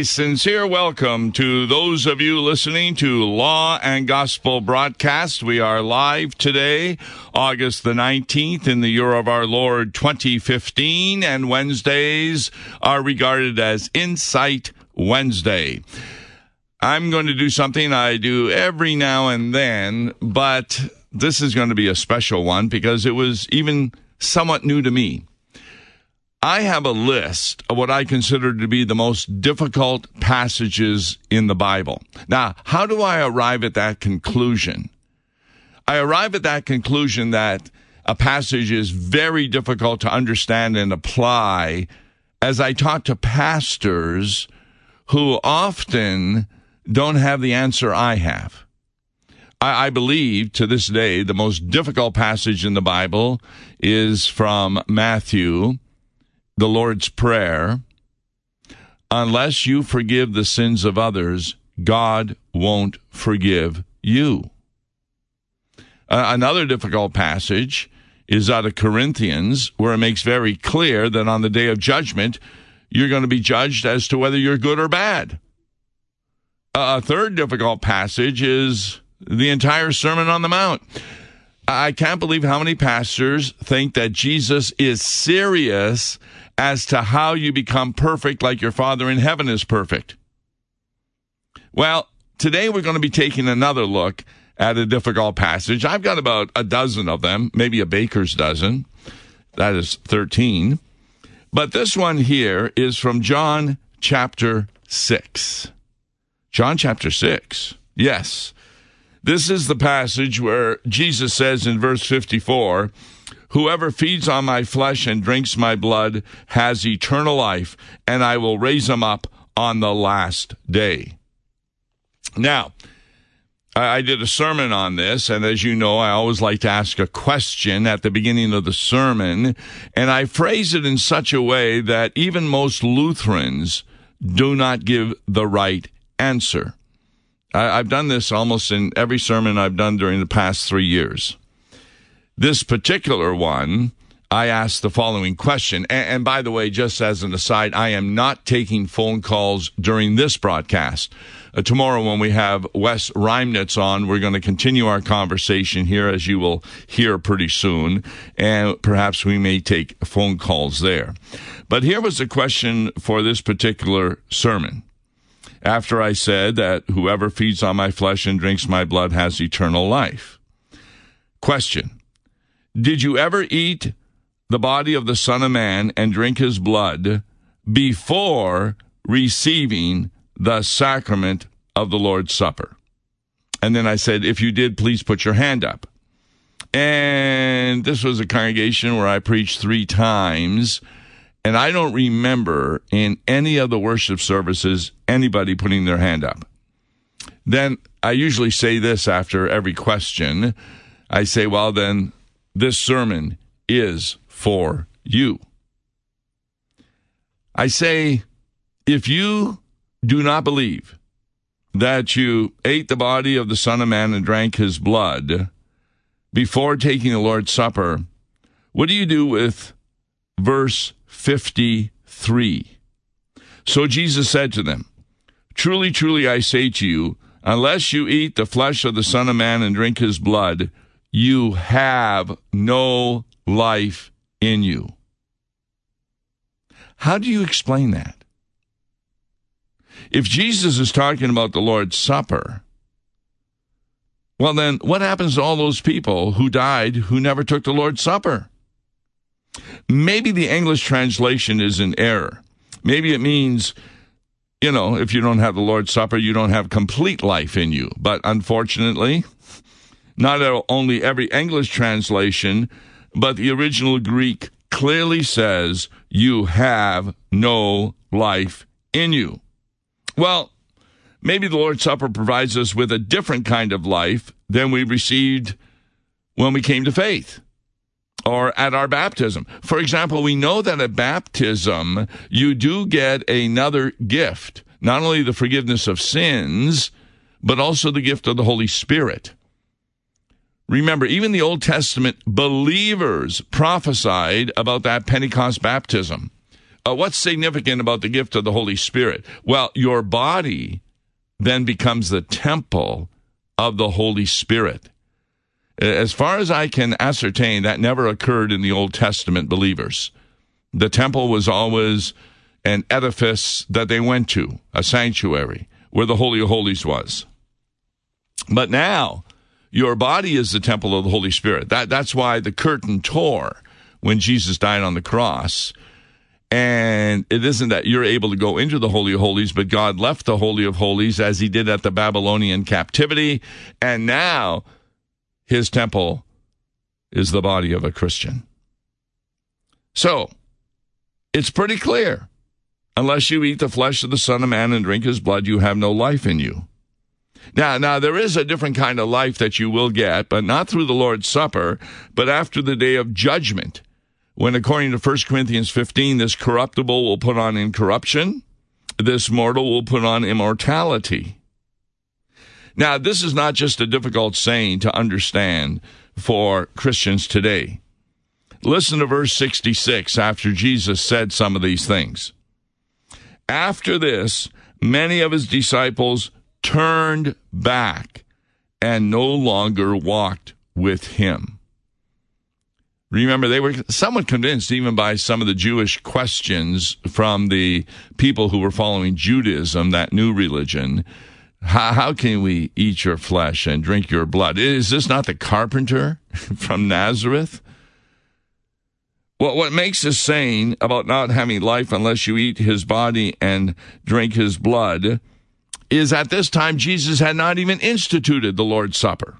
A sincere welcome to those of you listening to Law and Gospel Broadcast. We are live today, August the 19th, in the year of our Lord 2015, and Wednesdays are regarded as Insight Wednesday. I'm going to do something I do every now and then, but this is going to be a special one because it was even somewhat new to me. I have a list of what I consider to be the most difficult passages in the Bible. Now, how do I arrive at that conclusion? I arrive at that conclusion that a passage is very difficult to understand and apply as I talk to pastors who often don't have the answer I have. I believe to this day the most difficult passage in the Bible is from Matthew, the Lord's Prayer. Unless you forgive the sins of others, God won't forgive you. Another difficult passage is out of Corinthians, where it makes very clear that on the day of judgment, you're going to be judged as to whether you're good or bad. A third difficult passage is the entire Sermon on the Mount. I can't believe how many pastors think that Jesus is serious as to how you become perfect like your Father in heaven is perfect. Well, today we're going to be taking another look at a difficult passage. I've got about a dozen of them, maybe a baker's dozen. That is 13. But this one here is from John chapter 6. John chapter 6. Yes. This is the passage where Jesus says in verse 54, "Whoever feeds on my flesh and drinks my blood has eternal life, and I will raise him up on the last day." Now, I did a sermon on this, and as you know, I always like to ask a question at the beginning of the sermon, and I phrase it in such a way that even most Lutherans do not give the right answer. I've done this almost in every sermon I've done during the past 3 years. This particular one, I asked the following question. And by the way, just as an aside, I am not taking phone calls during this broadcast. Tomorrow when we have Wes Reimnitz on, we're going to continue our conversation here, as you will hear pretty soon. And perhaps we may take phone calls there. But here was the question for this particular sermon. After I said that whoever feeds on my flesh and drinks my blood has eternal life. Question. Did you ever eat the body of the Son of Man and drink his blood before receiving the sacrament of the Lord's Supper? And then I said, if you did, please put your hand up. And this was a congregation where I preached 3 times, and I don't remember in any of the worship services anybody putting their hand up. Then I usually say this after every question. I say, well, then this sermon is for you. I say, if you do not believe that you ate the body of the Son of Man and drank his blood before taking the Lord's Supper, what do you do with verse 53? So Jesus said to them, "Truly, truly, I say to you, unless you eat the flesh of the Son of Man and drink his blood, you have no life in you." How do you explain that? If Jesus is talking about the Lord's Supper, well then, what happens to all those people who died who never took the Lord's Supper? Maybe the English translation is in error. Maybe it means, if you don't have the Lord's Supper, you don't have complete life in you. But unfortunately, not only every English translation, but the original Greek clearly says you have no life in you. Well, maybe the Lord's Supper provides us with a different kind of life than we received when we came to faith or at our baptism. For example, we know that at baptism, you do get another gift, not only the forgiveness of sins, but also the gift of the Holy Spirit. Remember, even the Old Testament believers prophesied about that Pentecost baptism. What's significant about the gift of the Holy Spirit? Well, your body then becomes the temple of the Holy Spirit. As far as I can ascertain, that never occurred in the Old Testament believers. The temple was always an edifice that they went to, a sanctuary, where the Holy of Holies was. But now, your body is the temple of the Holy Spirit. That's why the curtain tore when Jesus died on the cross. And it isn't that you're able to go into the Holy of Holies, but God left the Holy of Holies as he did at the Babylonian captivity. And now his temple is the body of a Christian. So, it's pretty clear. Unless you eat the flesh of the Son of Man and drink his blood, you have no life in you. Now, there is a different kind of life that you will get, but not through the Lord's Supper, but after the day of judgment, when, according to 1 Corinthians 15, this corruptible will put on incorruption, this mortal will put on immortality. Now, this is not just a difficult saying to understand for Christians today. Listen to verse 66 after Jesus said some of these things. After this, many of his disciples turned back and no longer walked with him. Remember, they were somewhat convinced, even by some of the Jewish questions from the people who were following Judaism, that new religion. How can we eat your flesh and drink your blood? Is this not the carpenter from Nazareth? Well, what makes this saying about not having life unless you eat his body and drink his blood is at this time Jesus had not even instituted the Lord's Supper.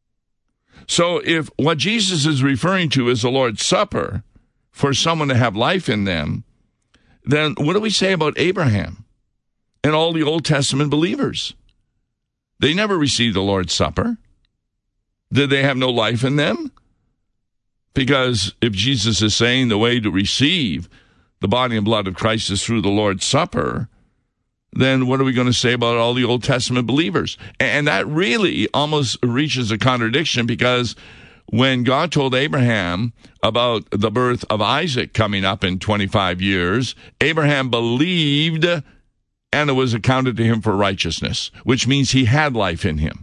So if what Jesus is referring to is the Lord's Supper for someone to have life in them, then what do we say about Abraham and all the Old Testament believers? They never received the Lord's Supper. Did they have no life in them? Because if Jesus is saying the way to receive the body and blood of Christ is through the Lord's Supper, then what are we going to say about all the Old Testament believers? And that really almost reaches a contradiction, because when God told Abraham about the birth of Isaac coming up in 25 years, Abraham believed and it was accounted to him for righteousness, which means he had life in him.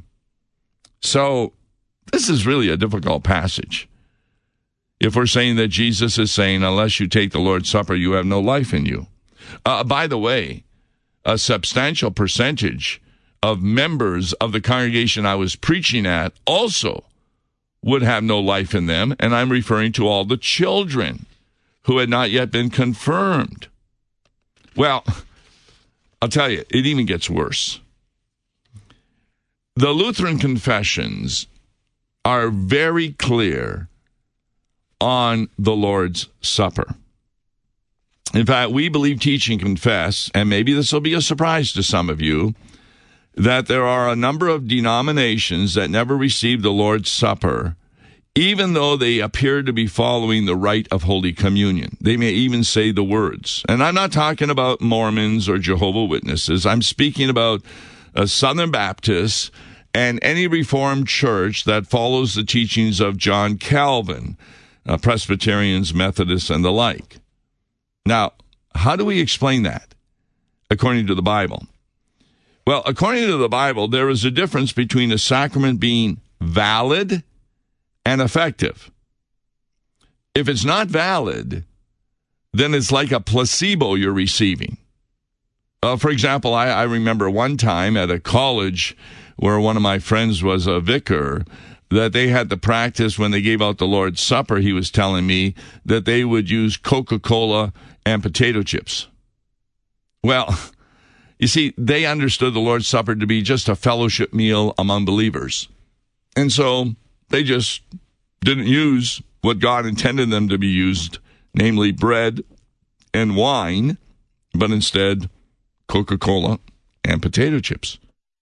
So this is really a difficult passage. If we're saying that Jesus is saying, unless you take the Lord's Supper, you have no life in you. By the way, a substantial percentage of members of the congregation I was preaching at also would have no life in them, and I'm referring to all the children who had not yet been confirmed. Well, I'll tell you, it even gets worse. The Lutheran confessions are very clear on the Lord's Supper. In fact, we believe, teach, and confess, and maybe this will be a surprise to some of you, that there are a number of denominations that never received the Lord's Supper, even though they appear to be following the rite of Holy Communion. They may even say the words. And I'm not talking about Mormons or Jehovah's Witnesses. I'm speaking about Southern Baptists and any Reformed church that follows the teachings of John Calvin, Presbyterians, Methodists, and the like. Now, how do we explain that according to the Bible? Well, according to the Bible, there is a difference between a sacrament being valid and effective. If it's not valid, then it's like a placebo you're receiving. For example, I remember one time at a college where one of my friends was a vicar, that they had the practice when they gave out the Lord's Supper, he was telling me, that they would use Coca-Cola and potato chips. Well, you see, they understood the Lord's Supper to be just a fellowship meal among believers. And so they just didn't use what God intended them to be used, namely bread and wine, but instead Coca-Cola and potato chips.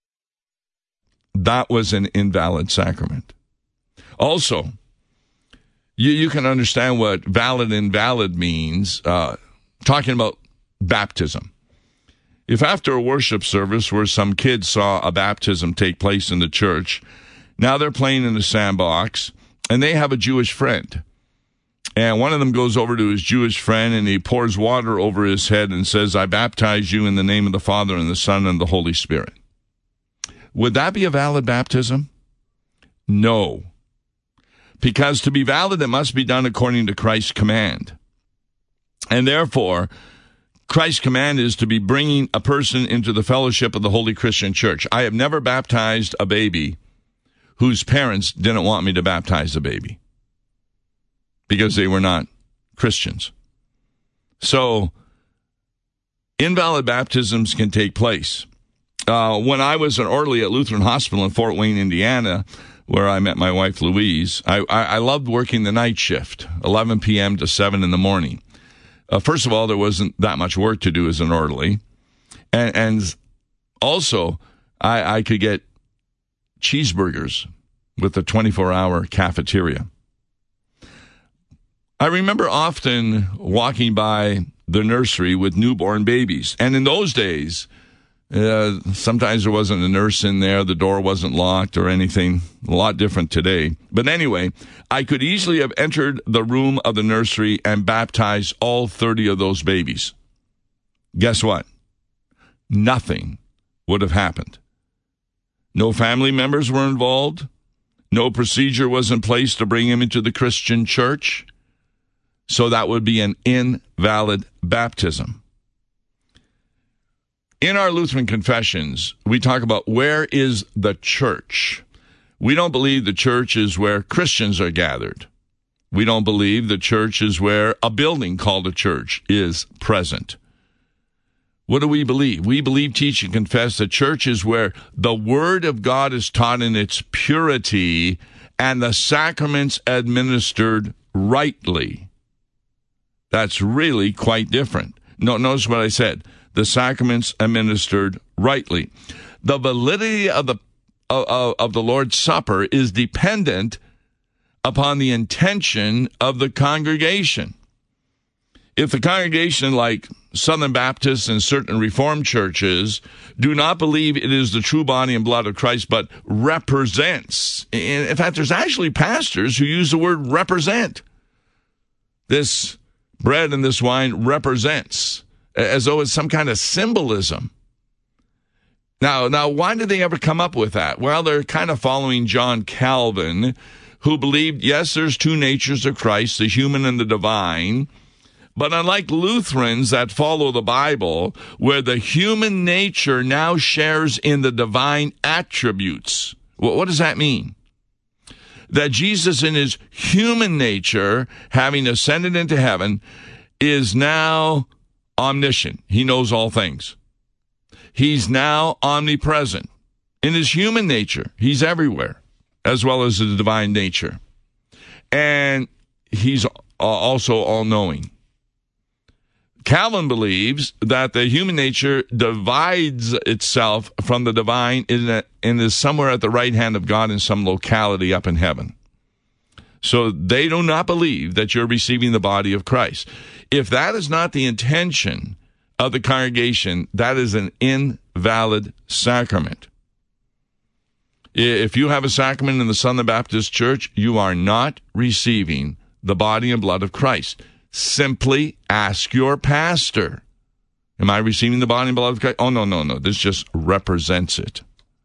That was an invalid sacrament. Also, you can understand what valid and invalid means, talking about baptism. If after a worship service where some kids saw a baptism take place in the church, now they're playing in the sandbox, and they have a Jewish friend, And one of them goes over to his Jewish friend and he pours water over his head and says, I baptize you in the name of the Father and the Son and the Holy Spirit. Would that be a valid baptism? No. Because to be valid, it must be done according to Christ's command. And therefore, Christ's command is to be bringing a person into the fellowship of the Holy Christian Church. I have never baptized a baby whose parents didn't want me to baptize the baby because they were not Christians. So, invalid baptisms can take place. When I was an orderly at Lutheran Hospital in Fort Wayne, Indiana, where I met my wife, Louise, I loved working the night shift, 11 p.m. to 7 in the morning. First of all, there wasn't that much work to do as an orderly. And also, I could get cheeseburgers with the 24-hour cafeteria. I remember often walking by the nursery with newborn babies. And in those days, sometimes there wasn't a nurse in there. The door wasn't locked or anything. A lot different today. But anyway, I could easily have entered the room of the nursery and baptized all 30 of those babies. Guess what? Nothing would have happened. No family members were involved. No procedure was in place to bring him into the Christian church. So that would be an invalid baptism. In our Lutheran confessions, we talk about where is the church. We don't believe the church is where Christians are gathered. We don't believe the church is where a building called a church is present. What do we believe? We believe, teach, and confess that church is where the Word of God is taught in its purity and the sacraments administered rightly. That's really quite different. Notice what I said. The sacraments administered rightly. The validity of the Lord's Supper is dependent upon the intention of the congregation. If the congregation, like Southern Baptists and certain Reformed churches, do not believe it is the true body and blood of Christ, but represents. In fact, there's actually pastors who use the word represent. This bread and this wine represents, as though it's some kind of symbolism. Now, why did they ever come up with that? Well, they're kind of following John Calvin, who believed, yes, there's two natures of Christ, the human and the divine. But unlike Lutherans that follow the Bible, where the human nature now shares in the divine attributes. What does that mean? That Jesus in his human nature, having ascended into heaven, is now omniscient. He knows all things. He's now omnipresent. In his human nature, he's everywhere, as well as the divine nature. And he's also all-knowing. Calvin believes that the human nature divides itself from the divine and is somewhere at the right hand of God in some locality up in heaven. So they do not believe that you're receiving the body of Christ. If that is not the intention of the congregation, that is an invalid sacrament. If you have a sacrament in the Southern Baptist Church, you are not receiving the body and blood of Christ. Simply ask your pastor, am I receiving the body and blood of Christ? Oh, no. This just represents it.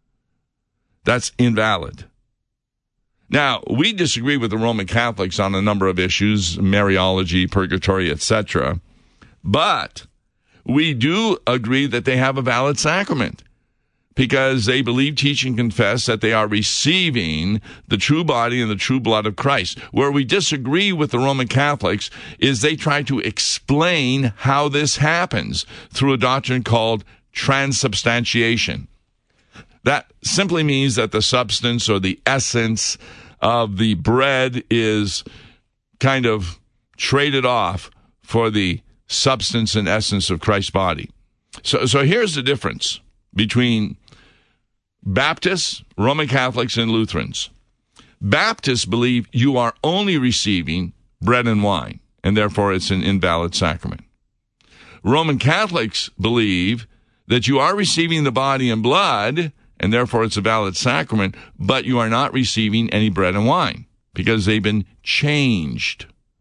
That's invalid. Now, we disagree with the Roman Catholics on a number of issues, Mariology, purgatory, etc. But we do agree that they have a valid sacrament because they believe, teach, and confess that they are receiving the true body and the true blood of Christ. Where we disagree with the Roman Catholics is they try to explain how this happens through a doctrine called transubstantiation. That simply means that the substance or the essence of the bread is kind of traded off for the substance and essence of Christ's body. So here's the difference between Baptists, Roman Catholics, and Lutherans. Baptists believe you are only receiving bread and wine, and therefore it's an invalid sacrament. Roman Catholics believe that you are receiving the body and blood, and therefore it's a valid sacrament, but you are not receiving any bread and wine because they've been changed.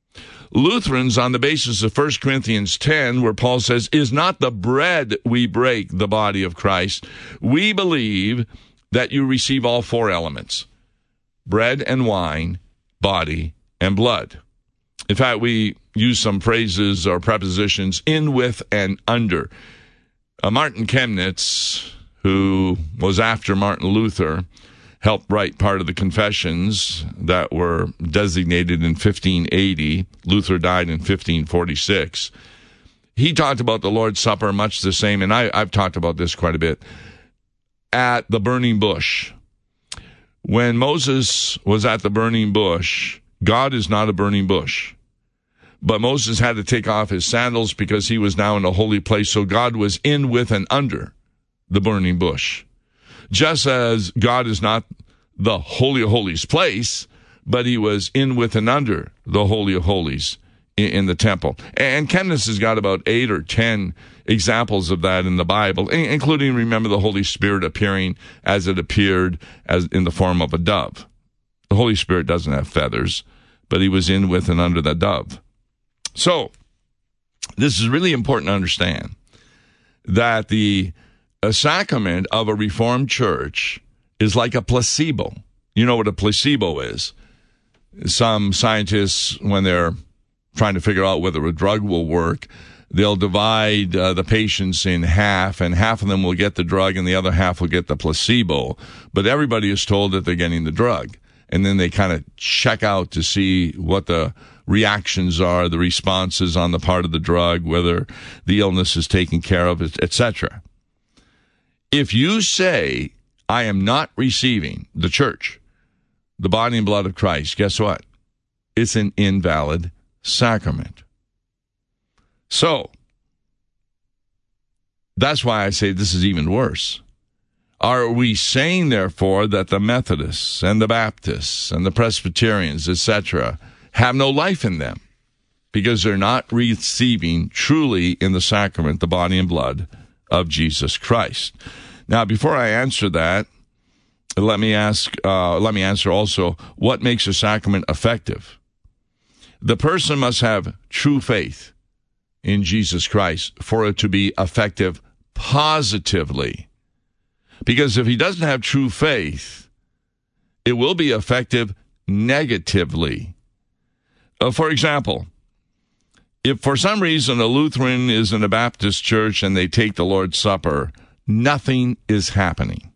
Lutherans, on the basis of 1 Corinthians 10, where Paul says, is not the bread we break the body of Christ, we believe that you receive all four elements: bread and wine, body and blood. In fact, we use some phrases or prepositions in, with, and under. Martin Chemnitz, who was after Martin Luther, helped write part of the Confessions that were designated in 1580. Luther died in 1546. He talked about the Lord's Supper much the same, and I've talked about this quite a bit, at the burning bush. When Moses was at the burning bush, God is not a burning bush. But Moses had to take off his sandals because he was now in a holy place, so God was in, with, and under the burning bush. Just as God is not the Holy of Holies place, but he was in, with, and under the Holy of Holies in the temple. And Chemnitz has got about 8 or 10 examples of that in the Bible, including, remember, the Holy Spirit appearing as it appeared as in the form of a dove. The Holy Spirit doesn't have feathers, but he was in, with, and under the dove. So, this is really important to understand that the sacrament of a Reformed church is like a placebo. You know what a placebo is. Some scientists, when they're trying to figure out whether a drug will work, they'll divide the patients in half, and half of them will get the drug and the other half will get the placebo. But everybody is told that they're getting the drug. And then they kind of check out to see what the reactions are, the responses on the part of the drug, whether the illness is taken care of, etc. If you say, I am not receiving the church, the body and blood of Christ, guess what? It's an invalid sacrament. So, that's why I say this is even worse. Are we saying, therefore, that the Methodists and the Baptists and the Presbyterians, etc., have no life in them because they're not receiving truly in the sacrament the body and blood of Jesus Christ? Now, before I answer that, let me answer also, what makes a sacrament effective? The person must have true faith in Jesus Christ for it to be effective positively. Because if he doesn't have true faith, it will be effective negatively. For example, if for some reason a Lutheran is in a Baptist church and they take the Lord's Supper, nothing is happening.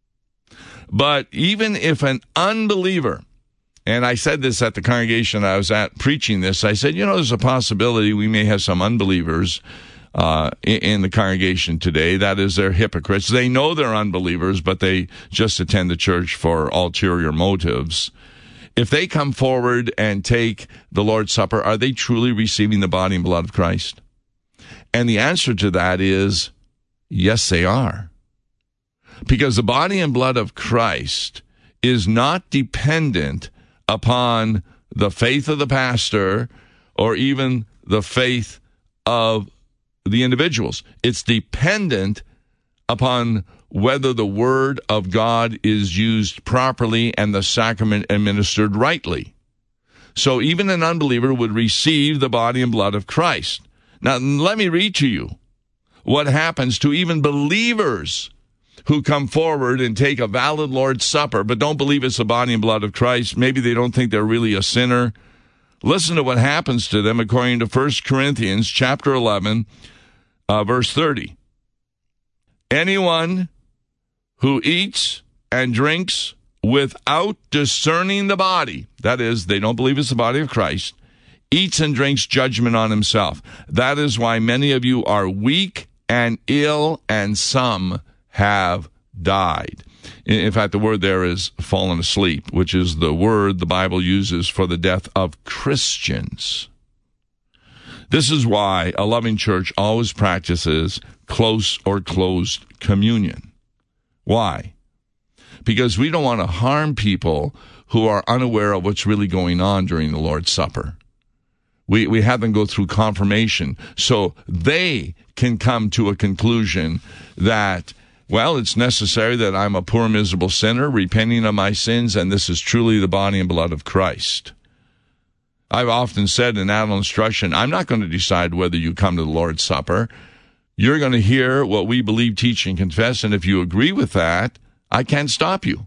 But even if an unbeliever, and I said this at the congregation I was at preaching this, I said, there's a possibility we may have some unbelievers in the congregation today. That is, they're hypocrites. They know they're unbelievers, but they just attend the church for ulterior motives. If they come forward and take the Lord's Supper, are they truly receiving the body and blood of Christ? And the answer to that is, yes, they are. Because the body and blood of Christ is not dependent upon the faith of the pastor or even the faith of the individuals. It's dependent upon whether the word of God is used properly and the sacrament administered rightly. So even an unbeliever would receive the body and blood of Christ. Now, let me read to you what happens to even believers who come forward and take a valid Lord's Supper, but don't believe it's the body and blood of Christ. Maybe they don't think they're really a sinner. Listen to what happens to them according to 1 Corinthians chapter 11, verse 30. Anyone who eats and drinks without discerning the body, that is, they don't believe it's the body of Christ, eats and drinks judgment on himself. That is why many of you are weak and ill, and some have died. In fact, the word there is fallen asleep, which is the word the Bible uses for the death of Christians. This is why a loving church always practices close or closed communion. Why? Because we don't want to harm people who are unaware of what's really going on during the Lord's Supper. We have them go through confirmation so they can come to a conclusion that, well, it's necessary that I'm a poor, miserable sinner, repenting of my sins, and this is truly the body and blood of Christ. I've often said in adult instruction, I'm not going to decide whether you come to the Lord's Supper. You're going to hear what we believe, teach, and confess, and if you agree with that, I can't stop you.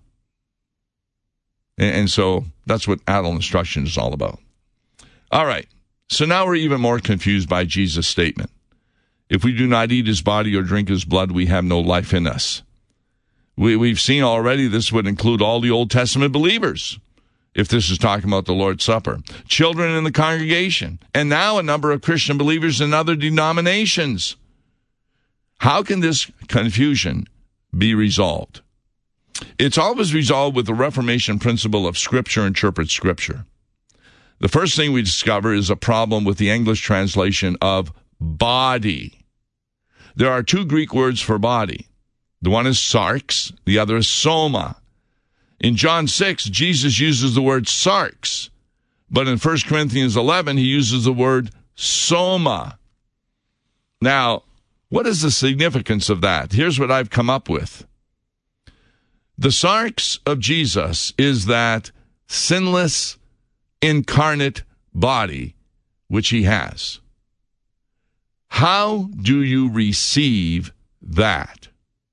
And so that's what adult instruction is all about. All right, so now we're even more confused by Jesus' statement. If we do not eat his body or drink his blood, we have no life in us. We've seen already this would include all the Old Testament believers, if this is talking about the Lord's Supper, children in the congregation, and now a number of Christian believers in other denominations. How can this confusion be resolved? It's always resolved with the Reformation principle of Scripture interprets Scripture. The first thing we discover is a problem with the English translation of body. There are two Greek words for body. The one is sarx, the other is soma. In John 6, Jesus uses the word sarx, but in 1 Corinthians 11, he uses the word soma. Now, what is the significance of that? Here's what I've come up with. The sarx of Jesus is that sinless, incarnate body which he has. How do you receive that?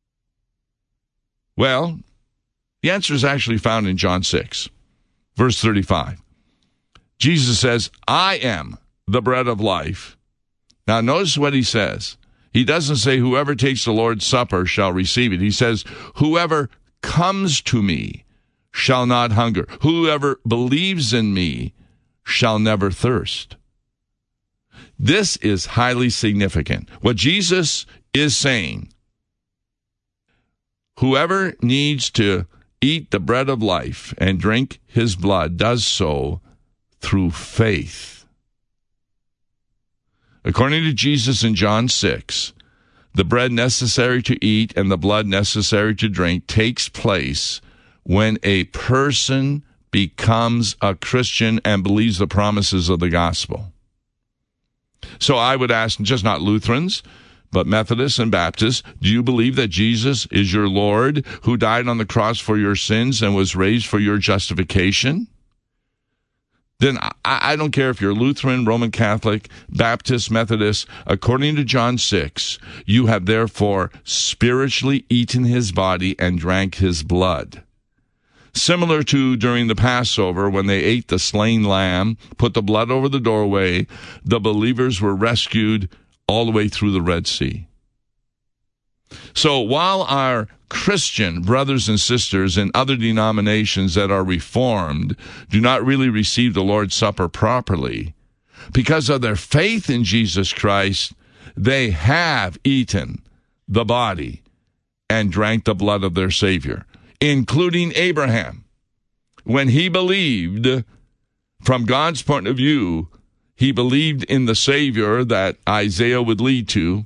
Well, the answer is actually found in John 6, verse 35. Jesus says, I am the bread of life. Now, notice what he says. He doesn't say, whoever takes the Lord's Supper shall receive it. He says, whoever comes to me shall not hunger. Whoever believes in me shall never thirst. This is highly significant. What Jesus is saying, whoever needs to eat the bread of life and drink his blood does so through faith. According to Jesus in John 6, the bread necessary to eat and the blood necessary to drink takes place when a person becomes a Christian and believes the promises of the gospel. So I would ask, just not Lutherans, but Methodists and Baptists, do you believe that Jesus is your Lord, who died on the cross for your sins and was raised for your justification? Then I don't care if you're Lutheran, Roman Catholic, Baptist, Methodist. According to John 6, you have therefore spiritually eaten his body and drank his blood. Similar to during the Passover, when they ate the slain lamb, put the blood over the doorway, the believers were rescued all the way through the Red Sea. So while our Christian brothers and sisters in other denominations that are Reformed do not really receive the Lord's Supper properly, because of their faith in Jesus Christ, they have eaten the body and drank the blood of their Savior, including Abraham. When he believed, from God's point of view, he believed in the Savior that Isaac would lead to,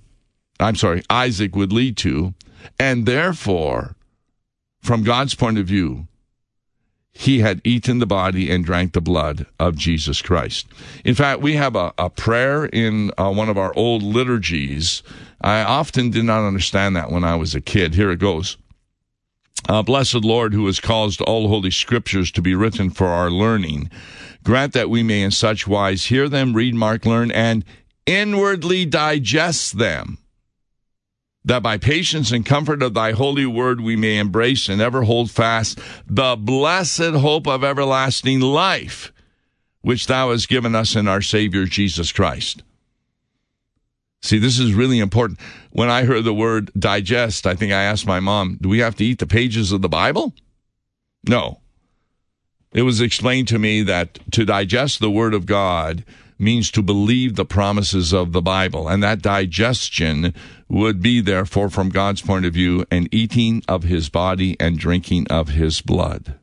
and therefore, from God's point of view, he had eaten the body and drank the blood of Jesus Christ. In fact, we have a prayer in one of our old liturgies. I often did not understand that when I was a kid. Here it goes. Blessed Lord, who has caused all holy scriptures to be written for our learning, grant that we may in such wise hear them, read, mark, learn, and inwardly digest them, that by patience and comfort of thy holy word we may embrace and ever hold fast the blessed hope of everlasting life, which thou hast given us in our Savior Jesus Christ. See, this is really important. When I heard the word digest, I think I asked my mom, do we have to eat the pages of the Bible? No. It was explained to me that to digest the Word of God means to believe the promises of the Bible, and that digestion would be, therefore, from God's point of view, an eating of his body and drinking of his blood.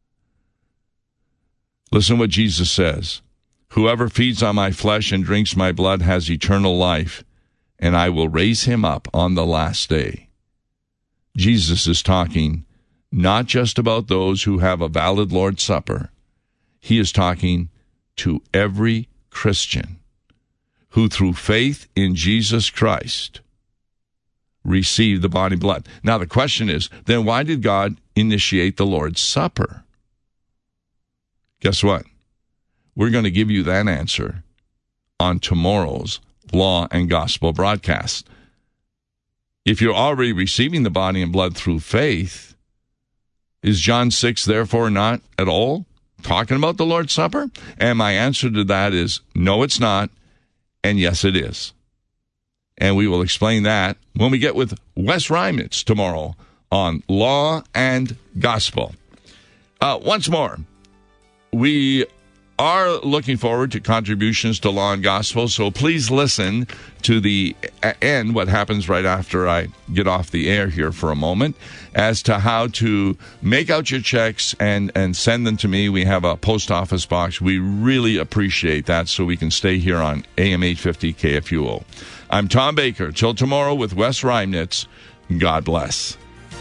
Listen what Jesus says. Whoever feeds on my flesh and drinks my blood has eternal life, and I will raise him up on the last day. Jesus is talking not just about those who have a valid Lord's Supper. He is talking to every Christian who through faith in Jesus Christ received the body and blood. Now the question is, then why did God initiate the Lord's Supper? Guess what? We're going to give you that answer on tomorrow's Law and Gospel broadcast. If you're already receiving the body and blood through faith, is John 6 therefore not at all talking about the Lord's Supper? And my answer to that is no, it's not, and yes, it is. And we will explain that when we get with Wes Reimnitz tomorrow on Law and Gospel. Once more, we are looking forward to contributions to Law and Gospel, so please listen to the end, what happens right after I get off the air here for a moment, as to how to make out your checks and send them to me. We have a post office box. We really appreciate that so we can stay here on AM 850 KFUO. I'm Tom Baker. Till tomorrow with Wes Reimnitz. God bless.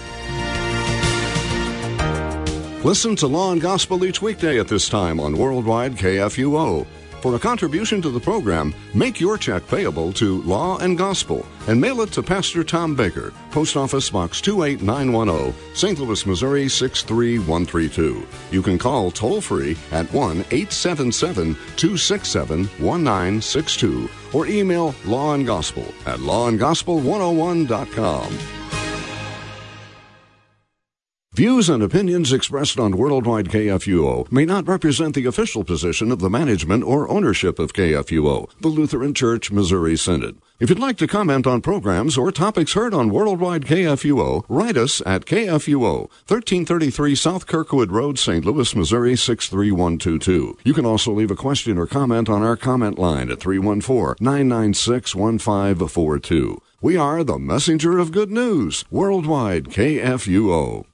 Listen to Law and Gospel each weekday at this time on Worldwide KFUO. For a contribution to the program, make your check payable to Law and Gospel and mail it to Pastor Tom Baker, Post Office Box 28910, St. Louis, Missouri 63132. You can call toll-free at 1-877-267-1962 or email lawandgospel@lawandgospel101.com. Views and opinions expressed on Worldwide KFUO may not represent the official position of the management or ownership of KFUO, the Lutheran Church Missouri Synod. If you'd like to comment on programs or topics heard on Worldwide KFUO, write us at KFUO, 1333 South Kirkwood Road, St. Louis, Missouri 63122. You can also leave a question or comment on our comment line at 314-996-1542. We are the messenger of good news, Worldwide KFUO.